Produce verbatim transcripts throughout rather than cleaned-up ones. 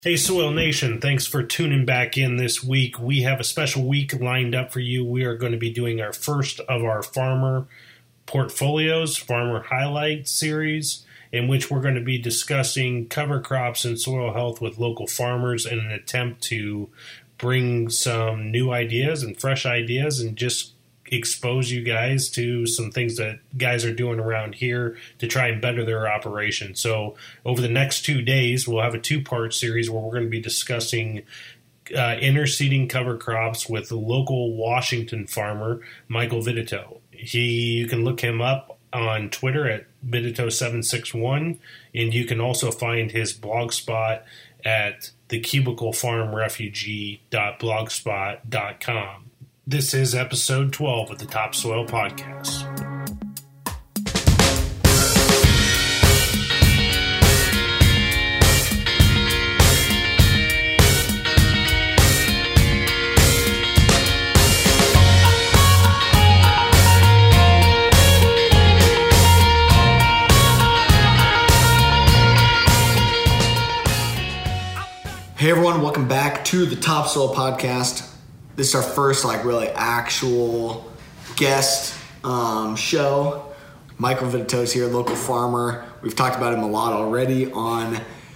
Hey, Soil Nation, thanks for tuning back in this week. We have a special week lined up for you. We are going to be doing our first of our farmer portfolios, farmer highlight series, in which we're going to be discussing cover crops and soil health with local farmers in an attempt to bring some new ideas and fresh ideas and just expose you guys to some things that guys are doing around here to try and better their operation. So over the next two days, we'll have a two-part series where we're going to be discussing uh, interseeding cover crops with the local Washington farmer, Michael Vidito. He, you can look him up on Twitter at Vidito seven six one, and you can also find his blog spot at the cubicle farm refugee dot blogspot dot com. This is episode twelve of the Topsoil Podcast. Hey everyone, welcome back to the Topsoil Podcast. This is our first like really actual guest um, show. Michael Vidito is here, local farmer. We've talked about him a lot already on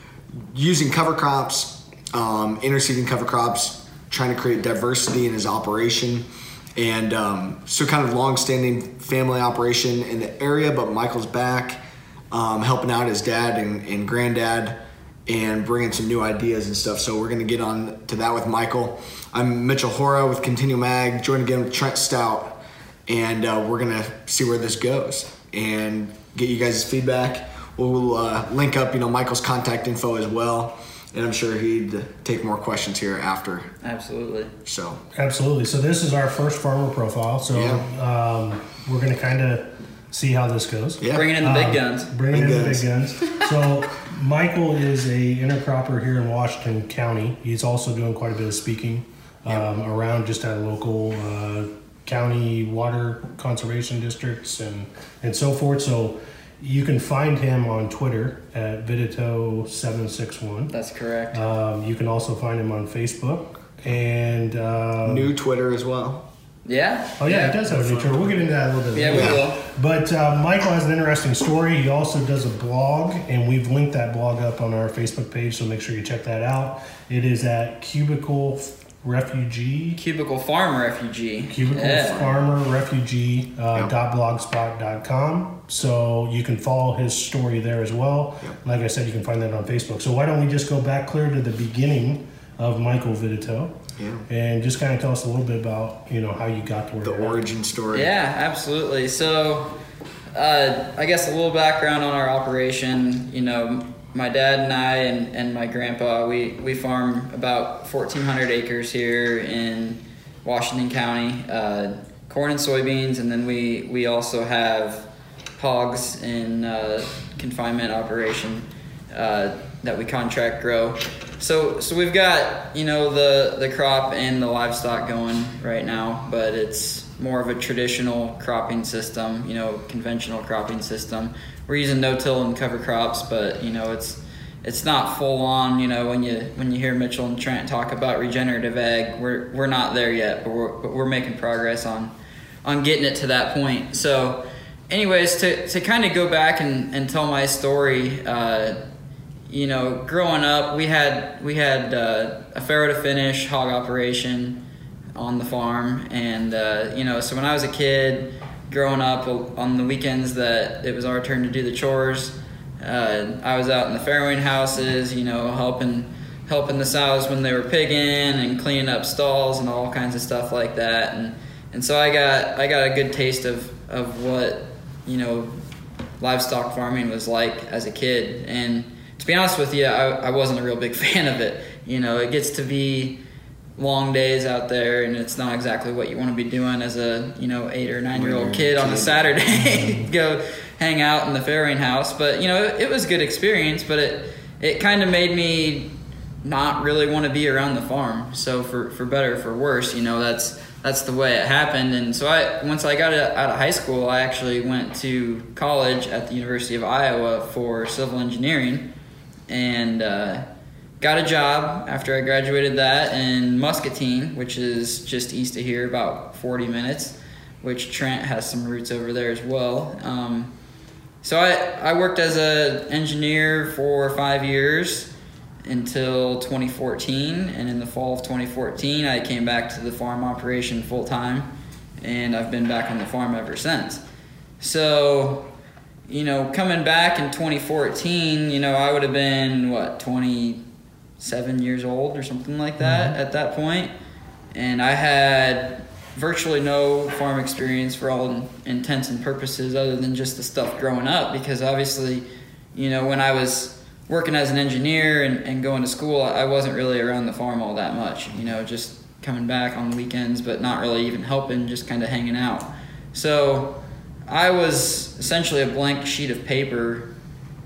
using cover crops, um, interseeding cover crops, trying to create diversity in his operation. And um, so kind of long-standing family operation in the area, but Michael's back um, helping out his dad and, and granddad and bringing some new ideas and stuff. So we're going to get on to that with Michael. I'm Mitchell Hora with Continuum Ag, joined again with Trent Stout, and uh, we're going to see where this goes and get you guys' feedback. We'll uh, link up, you know, Michael's contact info as well, and I'm sure he'd take more questions here after. Absolutely. So Absolutely. So this is our first farmer profile, so Yeah. um, we're going to kind of see how this goes. Yeah. Bringing in the big Um, guns. Bringing Big in the guns. big guns. So Michael is a intercropper here in Washington County. He's also doing quite a bit of speaking um, around just at local uh, county water conservation districts and, and so forth. So you can find him on Twitter at Vidito seven six one. That's correct. Um, you can also find him on Facebook. And uh, New Twitter as well. Yeah. Oh yeah, he does have a new Twitter. We'll get into that a little bit Yeah, later. we will. But uh, Michael has an interesting story. He also does a blog, and we've linked that blog up on our Facebook page, so make sure you check that out. It is at Cubicle Refugee, Cubicle Farm Refugee. Cubicle Yeah. Farmer Refugee uh, Yep. dot blogspot dot com. So you can follow his story there as well. Yep. Like I said, you can find that on Facebook. So why don't we just go back clear to the beginning of Michael Vidito? Yeah. And just kind of tell us a little bit about, you know, how you got to where The you're at. origin story. Yeah, absolutely. So, uh, I guess a little background on our operation. You know, my dad and I and, and my grandpa, we, we farm about fourteen hundred acres here in Washington County, uh, corn and soybeans, and then we, we also have hogs in uh, confinement operation uh, that we contract grow. So so we've got, you know, the, the crop and the livestock going right now, but it's more of a traditional cropping system, you know, conventional cropping system. We're using no-till and cover crops, but, you know, it's it's not full on, you know, when you when you hear Mitchell and Trent talk about regenerative ag, we're we're not there yet, but we're but we're making progress on on getting it to that point. So anyways, to, to kind of go back and, and tell my story, uh, you know, growing up, we had we had uh, a farrow to finish hog operation on the farm, and uh, you know, so when I was a kid, growing up on the weekends that it was our turn to do the chores, uh, I was out in the farrowing houses, you know, helping helping the sows when they were pigging and cleaning up stalls and all kinds of stuff like that, and and so I got I got a good taste of of what, you know, livestock farming was like as a kid. And to be honest with you, I, I wasn't a real big fan of it. You know, it gets to be long days out there, and it's not exactly what you want to be doing as a, you know, eight or nine year old kid on a Saturday. Go hang out in the farrowing house. But, you know, it, it was a good experience, but it it kind of made me not really want to be around the farm. So for, for better or for worse, you know, that's that's the way it happened. And so I once I got out of high school, I actually went to college at the University of Iowa for civil engineering, and uh, got a job after I graduated that in Muscatine, which is just east of here, about forty minutes, which Trent has some roots over there as well. Um, so I, I worked as an engineer for five years until twenty fourteen, and in the fall of twenty fourteen I came back to the farm operation full time, and I've been back on the farm ever since. So, you know, coming back in twenty fourteen, you know, I would have been, what, twenty-seven years old or something like that mm-hmm. at that point, and I had virtually no farm experience for all intents and purposes other than just the stuff growing up, because obviously, you know, when I was working as an engineer and, and going to school, I wasn't really around the farm all that much, you know, just coming back on the weekends, but not really even helping, just kind of hanging out. So I was essentially a blank sheet of paper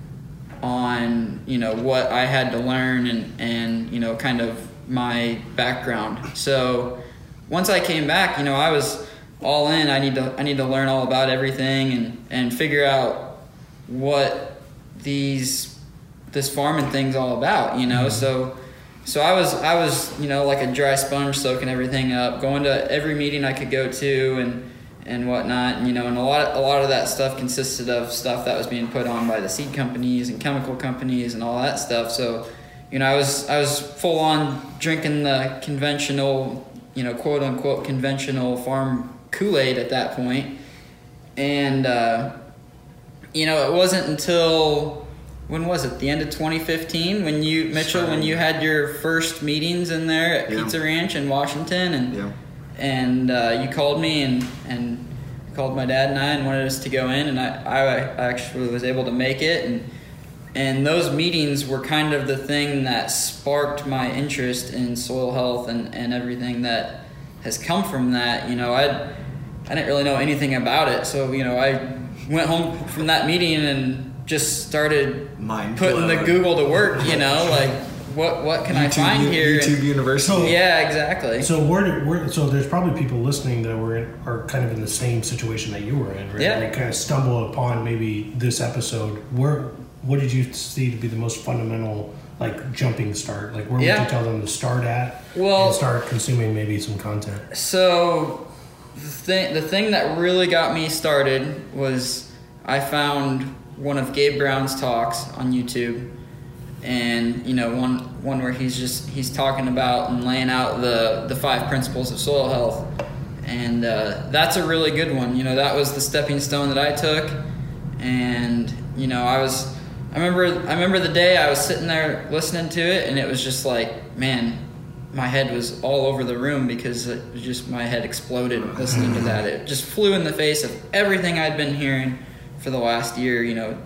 on, you know, what I had to learn and, and, you know, kind of my background. So once I came back, you know, I was all in. I need to, I need to learn all about everything and, and figure out what these this farming thing's all about, you know. Mm-hmm. So so I was I was, you know, like a dry sponge, soaking everything up, going to every meeting I could go to and and whatnot, and, you know, and a lot a lot of that stuff consisted of stuff that was being put on by the seed companies and chemical companies and all that stuff. So, you know, I was I was full on drinking the conventional, you know, quote unquote conventional farm Kool-Aid at that point. And uh, you know, it wasn't until, when was it? The end of twenty fifteen when you, Mitchell, when you had your first meetings in there at yeah. Pizza Ranch in Washington, and yeah. and uh, you called me and and called my dad and I and wanted us to go in, and I, I actually was able to make it, and and those meetings were kind of the thing that sparked my interest in soil health and, and everything that has come from that. You know, I I didn't really know anything about it, so, you know, I went home from that meeting and just started Mind putting blown. the Google to work, you know, like what what can YouTube, I find U- here? YouTube and, University. So, yeah, exactly. So where, where so there's probably people listening that were in, are kind of in the same situation that you were in, right? Yeah. They kind of stumble upon maybe this episode. Where what did you see to be the most fundamental, like, jumping start? Like, where yeah. would you tell them to start at well, and start consuming maybe some content? So the thing the thing that really got me started was I found one of Gabe Brown's talks on YouTube, and, you know, one one where he's just he's talking about and laying out the the five principles of soil health, and uh, that's a really good one. You know, that was the stepping stone that I took, and, you know, I was I remember I remember the day I was sitting there listening to it, and it was just like, man, my head was all over the room, because it was just, my head exploded listening to that. It just flew in the face of everything I'd been hearing for the last year, you know,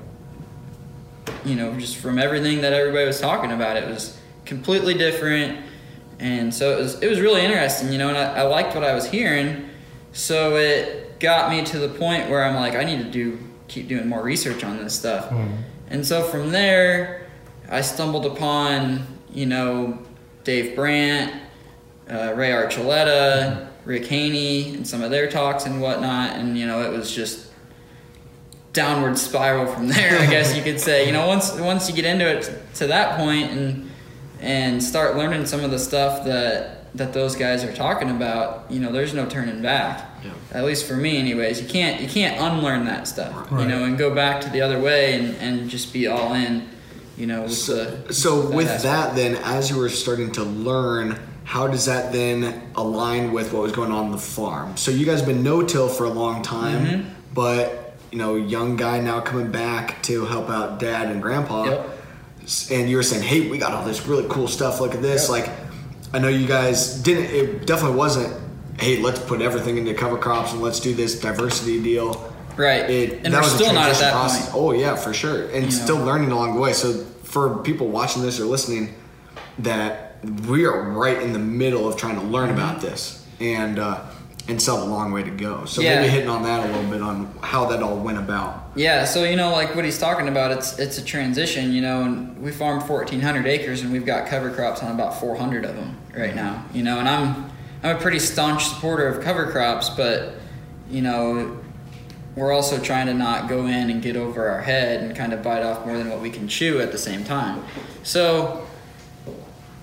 you know, just from everything that everybody was talking about. It was completely different, and so it was it was really interesting, you know, and I, I liked what I was hearing, so it got me to the point where I'm like, I need to do keep doing more research on this stuff. Mm. And so from there, I stumbled upon, you know, Dave Brandt, uh, Ray Archuleta, Rick Haney, and some of their talks and whatnot, and, you know, it was just downward spiral from there, I guess you could say. You know, once once you get into it to that point and and start learning some of the stuff that that those guys are talking about, you know, there's no turning back. Yeah. At least for me, anyways. You can't you can't unlearn that stuff, right. You know, and go back to the other way and, and just be all in, you know. With so the, so that with aspect. that, then, as you were starting to learn, how does that then align with what was going on in the farm? So you guys have been no-till for a long time, mm-hmm. but, you know, young guy now coming back to help out dad and grandpa. Yep. And you were saying, hey, we got all this really cool stuff. Look at this. Yep. Like, I know you guys didn't, it definitely wasn't, hey, let's put everything into cover crops and let's do this diversity deal. Right. It, and that we're was still not at that process. point. Oh, yeah, for sure. And you still know. learning along the way. So for people watching this or listening, that we are right in the middle of trying to learn mm-hmm. about this. And, uh, and still have a long way to go. So yeah. maybe hitting on that a little bit on how that all went about. Yeah, so, you know, like what he's talking about, it's it's a transition, you know, and we farm fourteen hundred acres and we've got cover crops on about four hundred of them right now, you know, and I'm I'm a pretty staunch supporter of cover crops, but, you know, we're also trying to not go in and get over our head and kind of bite off more than what we can chew at the same time. So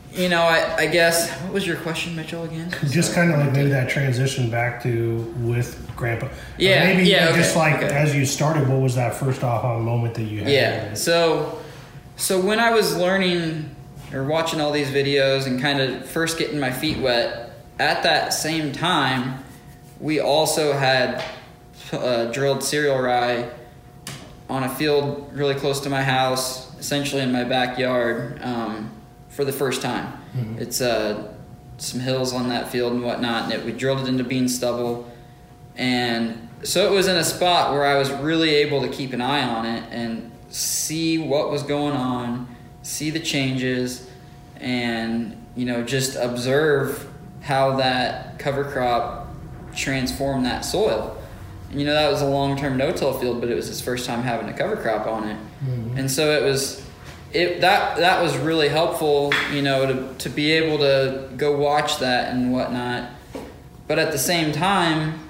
you know, I, I guess, what was your question, Mitchell, again? Just kind of like maybe that transition back to with Grandpa. Yeah, Maybe yeah, okay, just like okay. as you started, what was that first aha moment that you had? Yeah, so so when I was learning or watching all these videos and kind of first getting my feet wet, at that same time, we also had uh, drilled cereal rye on a field really close to my house, essentially in my backyard, um, for the first time. Mm-hmm. It's uh, some hills on that field and whatnot, and it, we drilled it into bean stubble. And so it was in a spot where I was really able to keep an eye on it and see what was going on, see the changes, and, you know, just observe how that cover crop transformed that soil. And, you know, that was a long-term no-till field, but it was his first time having a cover crop on it. Mm-hmm. And so it was, it that that was really helpful, you know, to, to be able to go watch that and whatnot. But at the same time,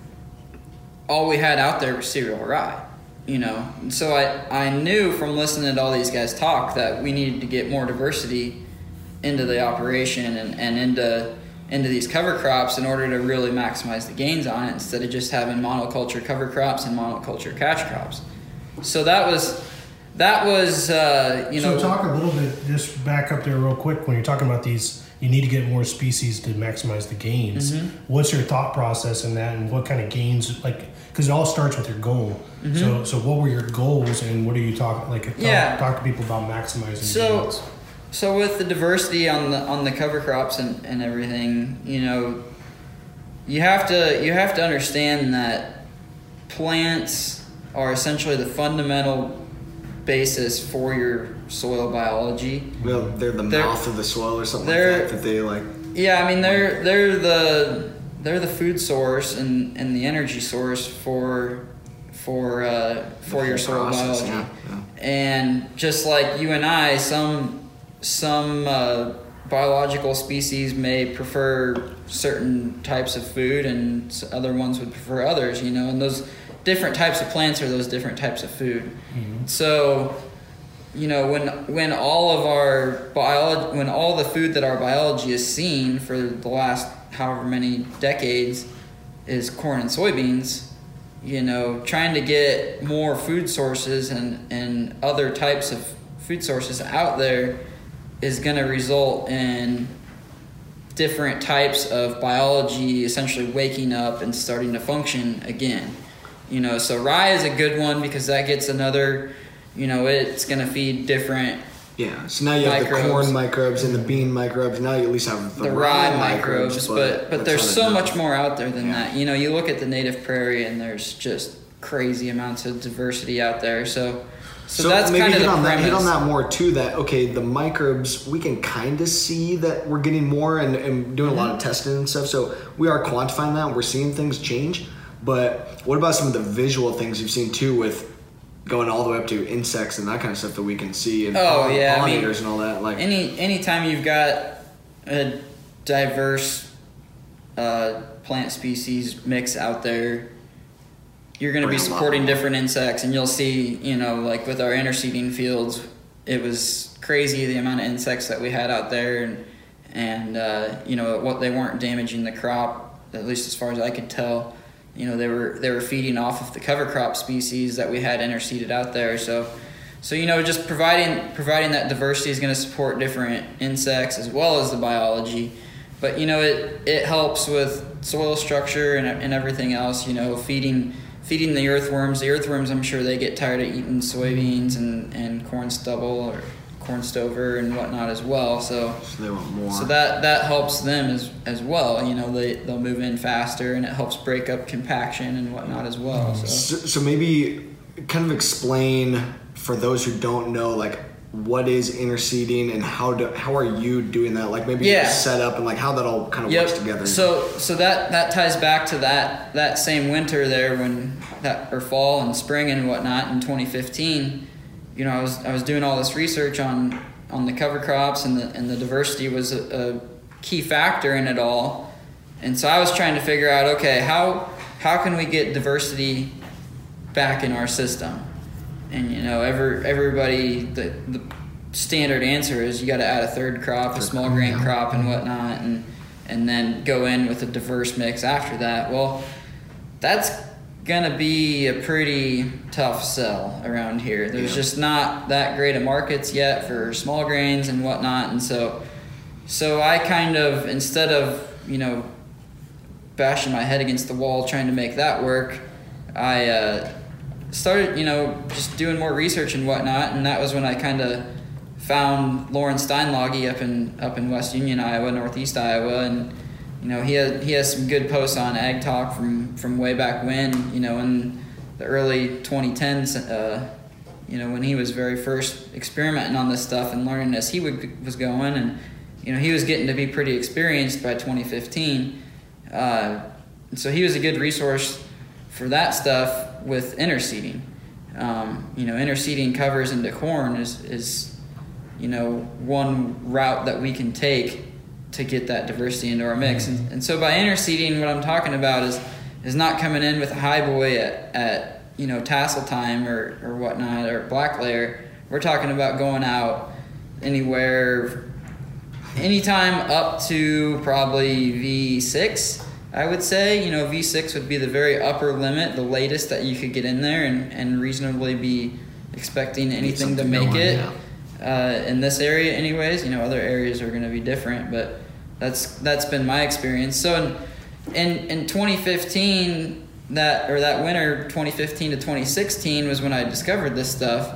all we had out there was cereal rye, you know. And so I, I knew from listening to all these guys talk that we needed to get more diversity into the operation and, and into into these cover crops in order to really maximize the gains on it, instead of just having monoculture cover crops and monoculture catch crops. So that was that was uh, you know. So talk a little bit, just back up there real quick. When you're talking about these, you need to get more species to maximize the gains. Mm-hmm. What's your thought process in that, and what kind of gains? Like, because it all starts with your goal. Mm-hmm. So, so what were your goals, and what are you talking? Like, talk, yeah. talk to people about maximizing so, gains. So with the diversity on the on the cover crops and, and everything, you know, you have to you have to understand that plants are essentially the fundamental basis for your soil biology. Well, they're the They're- mouth of the soil or something like they're- that. That they like. Yeah, I mean they're they're the they're the food source and, and the energy source for for uh, for your soil process, biology. yeah, yeah. And just like you and I, some some uh, biological species may prefer certain types of food, and s- other ones would prefer others. You know, and those different types of plants are those different types of food. Mm-hmm. So, you know, when when all of our biology, when all the food that our biology has seen for the last however many decades is corn and soybeans, you know, trying to get more food sources and, and other types of food sources out there is going to result in different types of biology essentially waking up and starting to function again. You know, so rye is a good one because that gets another, you know, it's going to feed different Yeah, so now you have microbes. the corn microbes and the bean microbes. Now you at least have the, the rye microbes, but but that's there's not so enough. much more out there than Yeah. that. You know, you look at the native prairie and there's just crazy amounts of diversity out there. So so, So, that's maybe kind of hit the on that. premise. Hit on that more too. That okay, the microbes we can kind of see that we're getting more and, and doing a lot of Mm-hmm. testing and stuff. So we are quantifying that. We're seeing things change. But what about some of the visual things you've seen too, with going all the way up to insects and that kind of stuff that we can see and Oh, poll- yeah, I mean, pollinators and all that? Like Any anytime you've got a diverse uh, plant species mix out there, you're going to be Bring a lot supporting more. different insects, and you'll see, you know, like with our interseeding fields, it was crazy the amount of insects that we had out there, and and uh, you know what they weren't damaging the crop, at least as far as I could tell. You know, they were they were feeding off of the cover crop species that we had interseeded out there. So, so you know, just providing providing that diversity is going to support different insects as well as the biology. But you know, it it helps with soil structure and and everything else. You know, feeding feeding the earthworms. The earthworms, I'm sure they get tired of eating soybeans and, and corn stubble or corn stover and whatnot as well. So. so they want more. So that, that helps them as as well. You know, they they'll move in faster, and it helps break up compaction and whatnot as well. So, So, so maybe kind of explain for those who don't know, like what is interseeding and how do how are you doing that? Like maybe Yeah. set up and like how that all kind of yep. works together. So so that that ties back to that that same winter there when that or fall and spring and whatnot in twenty fifteen. You know, I was I was doing all this research on on the cover crops, and the and the diversity was a, a key factor in it all. And so I was trying to figure out, okay, how how can we get diversity back in our system? And you know, every everybody the the standard answer is you got to add a third crop, a small grain crop, and whatnot, and and then go in with a diverse mix after that. Well, that's gonna be a pretty tough sell around here. There's Yeah. just not that great of markets yet for small grains and whatnot, and so so I kind of, instead of, you know, bashing my head against the wall trying to make that work, I uh, started, you know, just doing more research and whatnot, and that was when I kind of found Lauren Steinlage up in up in West Union, Iowa, Northeast Iowa, and you know he has he has some good posts on Ag Talk from from way back when, you know, in the early twenty tens, uh, you know, when he was very first experimenting on this stuff and learning as he would, was going, and you know he was getting to be pretty experienced by twenty fifteen, uh, and so he was a good resource for that stuff with interseeding. Um, you know, interseeding covers into corn is is you know, one route that we can take to get that diversity into our mix. And, and so by interseeding, what I'm talking about is is not coming in with a high boy at, at you know, tassel time or, or whatnot, or black layer. We're talking about going out anywhere, anytime up to probably V six, I would say. You know, V six would be the very upper limit, the latest that you could get in there and, and reasonably be expecting anything to make going, it. yeah. Uh, in this area anyways. You know, other areas are going to be different, but that's that's been my experience. So in, in in twenty fifteen, that or that winter twenty fifteen to twenty sixteen was when I discovered this stuff,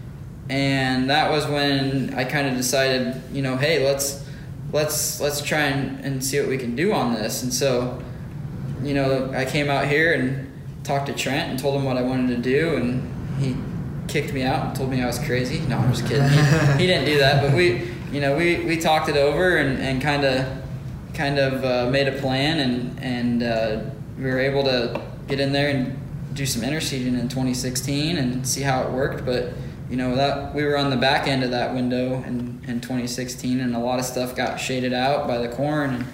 and that was when I kind of decided, you know, hey, let's let's let's try and, and see what we can do on this. And so, you know, I came out here and talked to Trent and told him what I wanted to do, and he kicked me out and told me I was crazy. No, I'm just kidding. He, he didn't do that, but we, you know, we, we talked it over and, and kind of kind of uh, made a plan, and and uh, we were able to get in there and do some interseeding in twenty sixteen and see how it worked. But you know, that we were on the back end of that window in, in twenty sixteen, and a lot of stuff got shaded out by the corn, and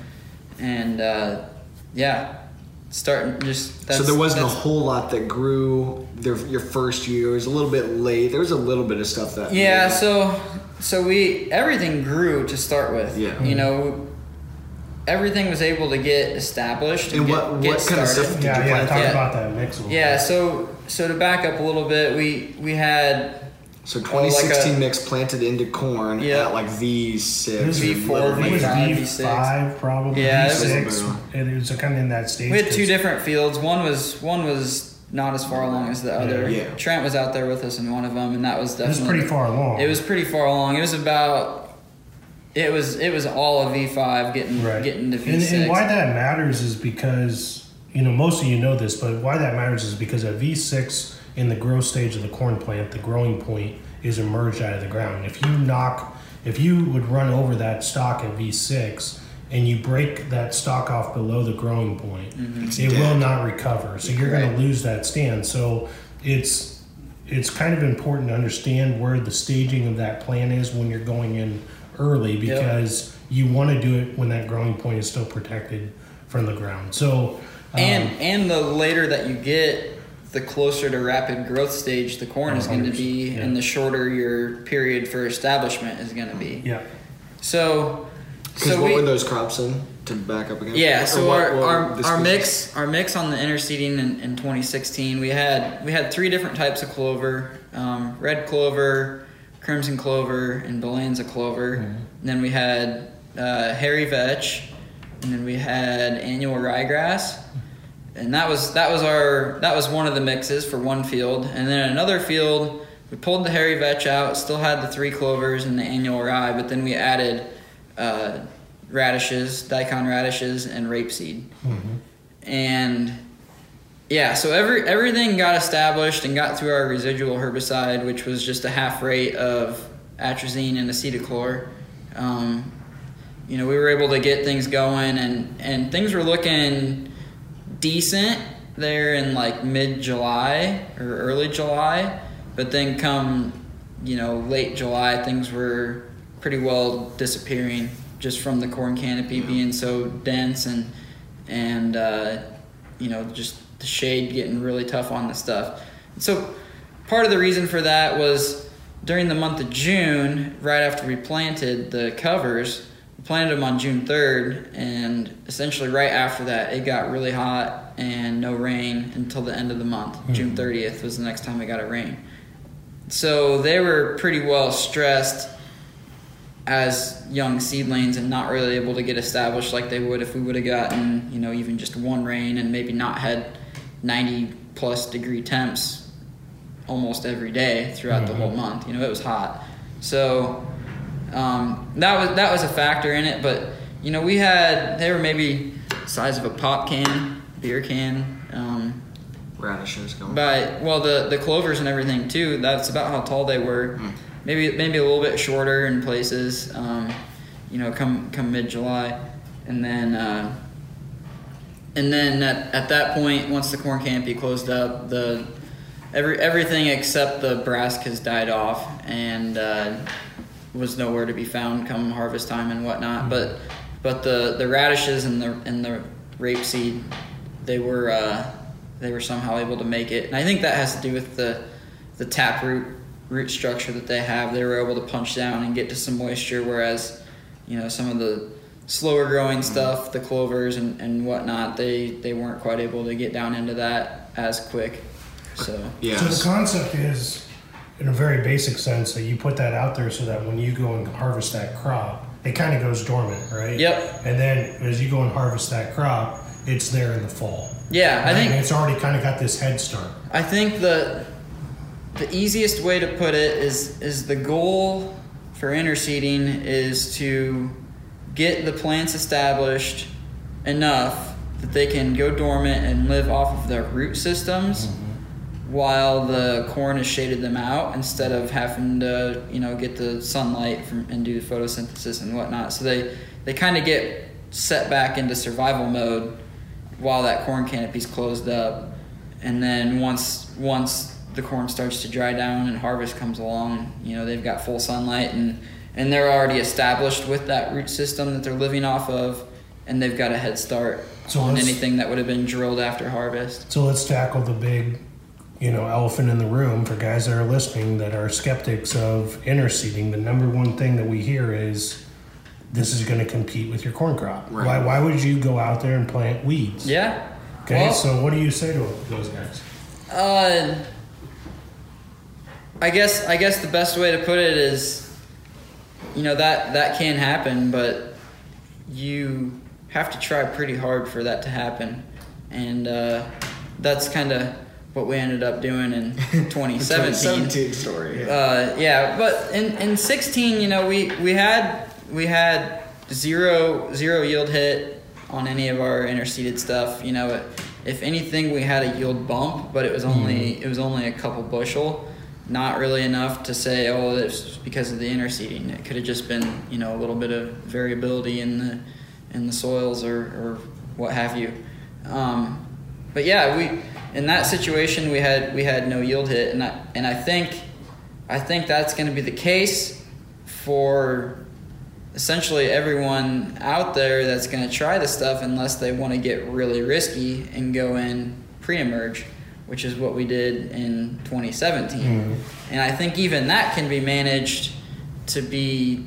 and uh, yeah. Starting just that's, so there wasn't a that's- whole lot that grew their, your first year. It was a little bit late. There was a little bit of stuff that yeah made. so so we everything grew to start with. Yeah. You know, everything was able to get established and, And get, what- get what kind of started. stuff did Yeah, you yeah. plant? Talk Yeah. about that mix. a little Yeah, bit. so so to back up a little bit, we we had So twenty sixteen like a- mix planted into corn Yeah. at like V six. V four, I think it was V five, V V six. five probably. Yeah, V it was- six. It was kind of in that stage. we had two 'cause- different fields. One was one was not as far along as the other. Yeah. Trent was out there with us in one of them, and that was It was definitely pretty far along. It was pretty far along. It was about it was it was all a V five getting right. getting to V and, six. and why that matters is because, you know, most of you know this, but why that matters is because at V six in the growth stage of the corn plant, the growing point is emerged out of the ground. If you knock, if you would run over that stalk at V six and you break that stalk off below the growing point, it dead. will not recover. So you're going Right. to lose that stand. So it's it's kind of important to understand where the staging of that plant is when you're going in early, because you want to do it when that growing point is still protected from the ground. So um, and and the later that you get, the closer to rapid growth stage the corn is going to be, Yeah. and the shorter your period for establishment is going to be. yeah. So, Because so what we, were those crops in? To back up again. yeah. Or So what- our what our, this our was- mix our mix on the interseeding in, in twenty sixteen, we had we had three different types of clover: um, red clover, crimson clover, and Balanza clover. Mm-hmm. And then we had uh, hairy vetch, and then we had annual ryegrass. And that was that was our that was one of the mixes for one field. And then another field, we pulled the hairy vetch out, still had the three clovers and the annual rye, but then we added uh, radishes, daikon radishes, and rapeseed. And yeah, so every everything got established and got through our residual herbicide, which was just a half rate of atrazine and acetochlor. Um, you know, we were able to get things going, and, and things were looking decent there in like mid-July or early July, but then come, you know, late July, things were pretty well disappearing just from the corn canopy being so dense, and and uh, you know, just the shade getting really tough on the stuff. So part of the reason for that was during the month of June, right after we planted the covers, we planted them on June third, and essentially right after that, it got really hot and no rain until the end of the month. Mm-hmm. June thirtieth was the next time we got a rain. So they were pretty well stressed as young seedlings and not really able to get established like they would if we would have gotten, you know, even just one rain and maybe not had ninety plus degree temps almost every day throughout mm-hmm. the whole month. You know, it was hot. So um, that was that was a factor in it. But, you know, we had, they were maybe the size of a pop can, beer can. Um, Radishes going. But, well, the, the clovers and everything, too, that's about how tall they were. Mm. Maybe maybe a little bit shorter in places, um, you know, come come mid-July. And then uh, and then at, at that point, once the corn canopy closed up, the every everything except the brassicas died off and uh, was nowhere to be found come harvest time and whatnot. Mm-hmm. But but the, the radishes and the and the rapeseed, they were uh, they were somehow able to make it. And I think that has to do with the the taproot root structure that they have. They were able to punch down and get to some moisture, whereas, you know, some of the slower growing stuff, the clovers and, and whatnot, they, they weren't quite able to get down into that as quick. So yeah. So the concept is, in a very basic sense, that you put that out there so that when you go and harvest that crop, it kind of goes dormant, right? Yep. And then as you go and harvest that crop, it's there in the fall. Yeah, right? I think and it's already kind of got this head start. I think the the easiest way to put it is is the goal for interseeding is to get the plants established enough that they can go dormant and live off of their root systems mm-hmm. while the corn has shaded them out, instead of having to, you know, get the sunlight from, and do photosynthesis and whatnot. So they, they kind of get set back into survival mode while that corn canopy's closed up. And then once once the corn starts to dry down and harvest comes along, you know, they've got full sunlight and, and they're already established with that root system that they're living off of, and they've got a head start so on anything that would have been drilled after harvest. So let's tackle the big, you know, elephant in the room for guys that are listening that are skeptics of interseeding. The number one thing that we hear is this is going to compete with your corn crop. Right. Why, why would you go out there and plant weeds? Yeah. Okay, well, so what do you say to those guys? Uh... I guess I guess the best way to put it is, you know, that, that can happen, but you have to try pretty hard for that to happen. And uh, that's kind of what we ended up doing in twenty seventeen. twenty seventeen story. Yeah. Uh, yeah, but in, in sixteen, you know, we, we had we had zero zero yield hit on any of our interseeded stuff. You know, it, if anything, we had a yield bump, but it was only mm. it was only a couple bushel. Not really enough to say, oh, it's because of the interseeding. It could have just been, you know, a little bit of variability in the in the soils or, or what have you. Um, but yeah, we in that situation we had we had no yield hit, and I, and I think I think that's going to be the case for essentially everyone out there that's going to try this stuff, unless they want to get really risky and go in pre-emerge, which is what we did in twenty seventeen. Mm. And I think even that can be managed to be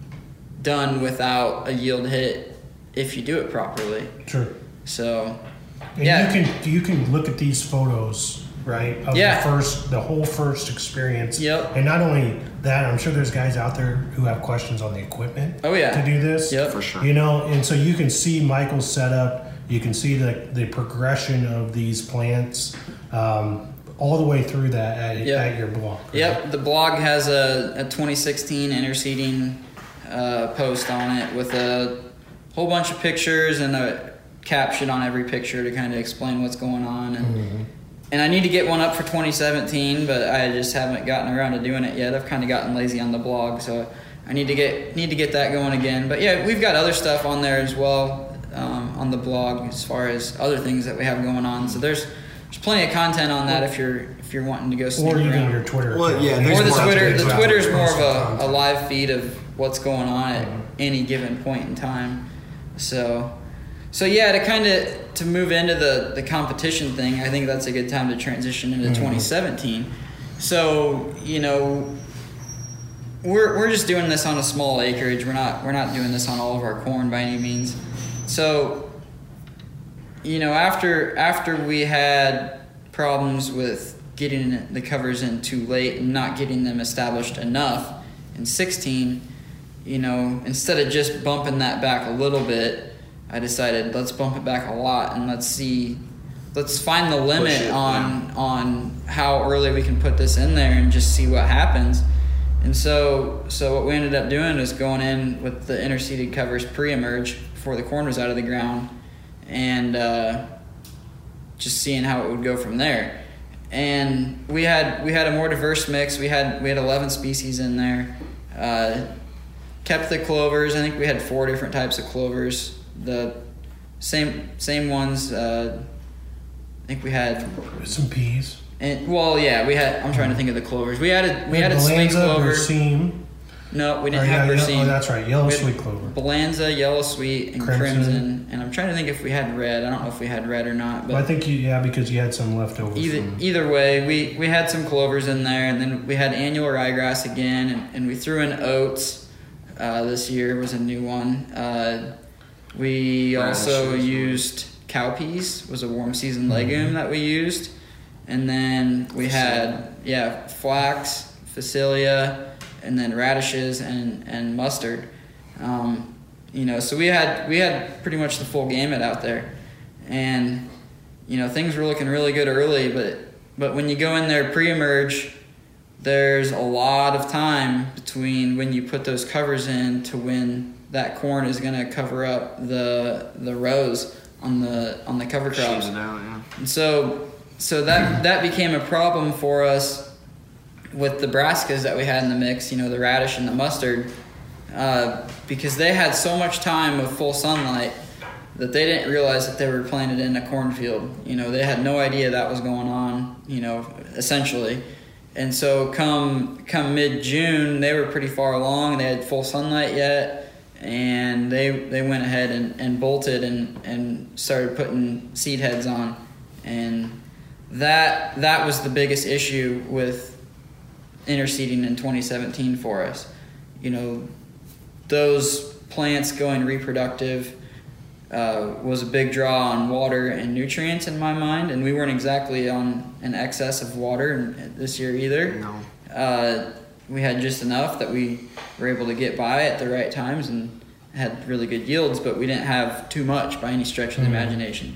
done without a yield hit if you do it properly. Sure. So, and yeah. You can, you can look at these photos, right, of yeah. the first, the whole first experience. Yep. And not only that, I'm sure there's guys out there who have questions on the equipment oh, yeah. to do this. Yep. For sure. You know, and so you can see Michael's setup. You can see the, the progression of these plants um, all the way through that at, yep. at your blog. Right? Yep, the blog has a, a twenty sixteen interseeding uh, post on it with a whole bunch of pictures and a caption on every picture to kind of explain what's going on. And, mm-hmm. and I need to get one up for twenty seventeen, but I just haven't gotten around to doing it yet. I've kind of gotten lazy on the blog, so I need to get need to get that going again. But yeah, we've got other stuff on there as well. Um, on the blog as far as other things that we have going on. So there's there's plenty of content on that if you're if you're wanting to go snoop or even around. your Twitter. Well, account. yeah, there's or the more Twitter. The Twitter Twitter's more of content. a, a live feed of what's going on at mm-hmm. any given point in time. So so yeah, to kind of to move into the the competition thing, I think that's a good time to transition into mm-hmm. twenty seventeen. So, you know, we're we're just doing this on a small acreage. We're not we're not doing this on all of our corn by any means. So, you know, after after we had problems with getting the covers in too late and not getting them established enough in sixteen, you know, instead of just bumping that back a little bit, I decided let's bump it back a lot and let's see, let's find the limit it, on yeah. on how early we can put this in there and just see what happens. And so, so what we ended up doing is going in with the interseeded covers pre-emerge before the corn was out of the ground, and uh, just seeing how it would go from there. And we had we had a more diverse mix. We had we had eleven species in there. Uh, kept the clovers. I think we had four different types of clovers. The same same ones. Uh, I think we had some peas. And well, yeah, we had. I'm trying to think of the clovers. We added we, we added sweet clover. Berseem. No, we didn't or, have yeah, berseem. Oh, that's right, yellow sweet clover. Balanza, yellow sweet, and crimson. Crimson. And I'm trying to think if we had red. I don't know if we had red or not. But well, I think you, yeah, because you had some leftovers. Either from... either way, we, we had some clovers in there, and then we had annual ryegrass again, and, and we threw in oats. Uh, this year was a new one. Uh, we also used cowpeas. Was a warm season legume mm-hmm. that we used. And then we had, yeah, flax, phacelia, and then radishes and, and mustard. Um, you know, so we had we had pretty much the full gamut out there. And, you know, things were looking really good early, but but when you go in there pre-emerge, there's a lot of time between when you put those covers in to when that corn is going to cover up the the rows on the on the cover crops. Out, yeah. And so So that that became a problem for us with the brassicas that we had in the mix, you know, the radish and the mustard, uh, because they had so much time with full sunlight that they didn't realize that they were planted in a cornfield. You know, they had no idea that was going on, you know, essentially. And so come come mid-June, they were pretty far along. They had full sunlight yet, and they they went ahead and, and bolted and, and started putting seed heads on. And That that was the biggest issue with interseeding in twenty seventeen for us. You know, those plants going reproductive uh, was a big draw on water and nutrients in my mind, and we weren't exactly on an excess of water this year either. No. Uh, we had just enough that we were able to get by at the right times and had really good yields, but we didn't have too much by any stretch of the mm-hmm. imagination.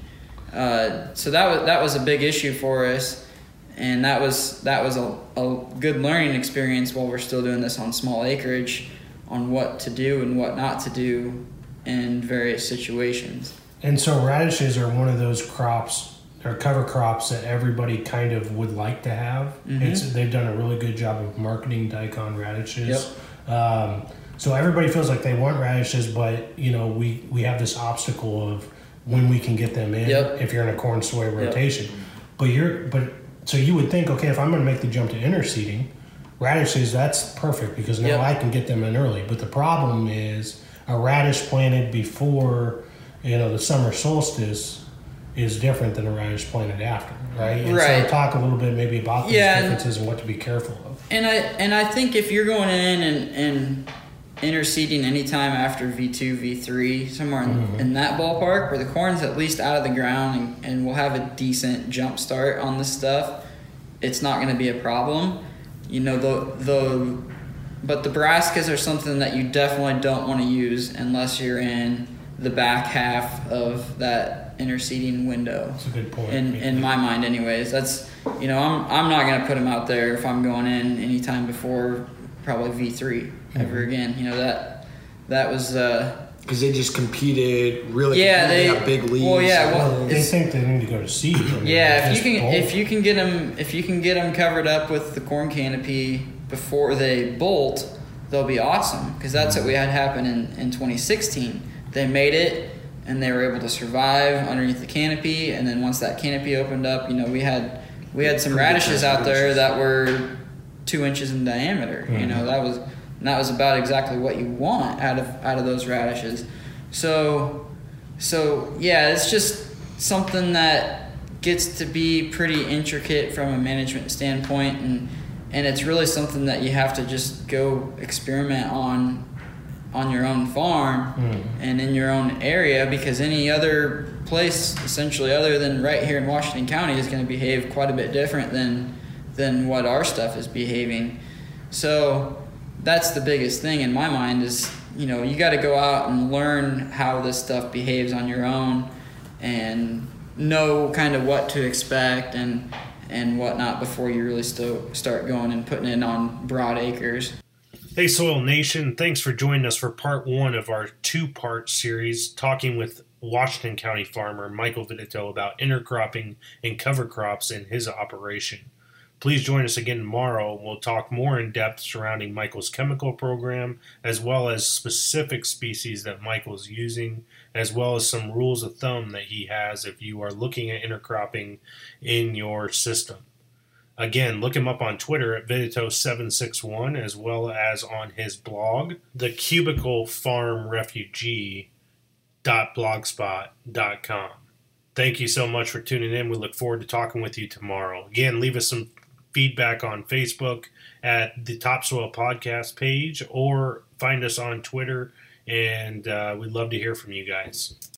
Uh, so that was that was a big issue for us, and that was that was a, a good learning experience while we're still doing this on small acreage, on what to do and what not to do in various situations. And so radishes are one of those crops or cover crops that everybody kind of would like to have. Mm-hmm. It's they've done a really good job of marketing daikon radishes. Yep. Um, so everybody feels like they want radishes, but you know we we have this obstacle of when we can get them in yep. if you're in a corn soy rotation. Yep. But you're but so you would think, okay, if I'm going to make the jump to interseeding, radishes, that's perfect because now yep. I can get them in early. But the problem is a radish planted before, you know, the summer solstice is different than a radish planted after, right? And right. so talk a little bit maybe about these yeah, differences and what to be careful of. And I and I think if you're going in and, and interseeding anytime after V two, V three, somewhere in, mm-hmm. in that ballpark where the corn's at least out of the ground and, and we'll have a decent jump start on this stuff, it's not going to be a problem. You know, the the but the brassicas are something that you definitely don't want to use unless you're in the back half of that interseeding window. That's a good point. In in my mind anyways. That's, you know, I'm I'm not going to put them out there if I'm going in anytime before probably V three ever mm-hmm. again. You know, that that was uh because they just competed really. Yeah, they, they got big leads. Well, yeah, well, well, they think they need to go to seed. I mean, yeah, if you can bolt. if you can get them if you can get them covered up with the corn canopy before they bolt, they'll be awesome because that's what we had happen in in twenty sixteen. They made it and they were able to survive underneath the canopy, and then once that canopy opened up, you know, we had we had some radishes out there that were two inches in diameter. Mm-hmm. You know, that was that was about exactly what you want out of out of those radishes. So so yeah, it's just something that gets to be pretty intricate from a management standpoint, and and it's really something that you have to just go experiment on on your own farm mm. and in your own area, because any other place essentially other than right here in Washington County is going to behave quite a bit different than than what our stuff is behaving. So that's the biggest thing in my mind is, you know, you got to go out and learn how this stuff behaves on your own and know kind of what to expect and and whatnot before you really st- start going and putting it on broad acres. Hey, Soil Nation, thanks for joining us for part one of our two-part series talking with Washington County farmer Michael Vitito about intercropping and cover crops in his operation. Please join us again tomorrow. We'll talk more in depth surrounding Michael's chemical program, as well as specific species that Michael's using, as well as some rules of thumb that he has if you are looking at intercropping in your system. Again, look him up on Twitter at Vitito seven six one, as well as on his blog, the cubicle farm refugee dot blogspot dot com. Thank you so much for tuning in. We look forward to talking with you tomorrow. Again, leave us some feedback on Facebook at the Topsoil Podcast page, or find us on Twitter, and uh, we'd love to hear from you guys.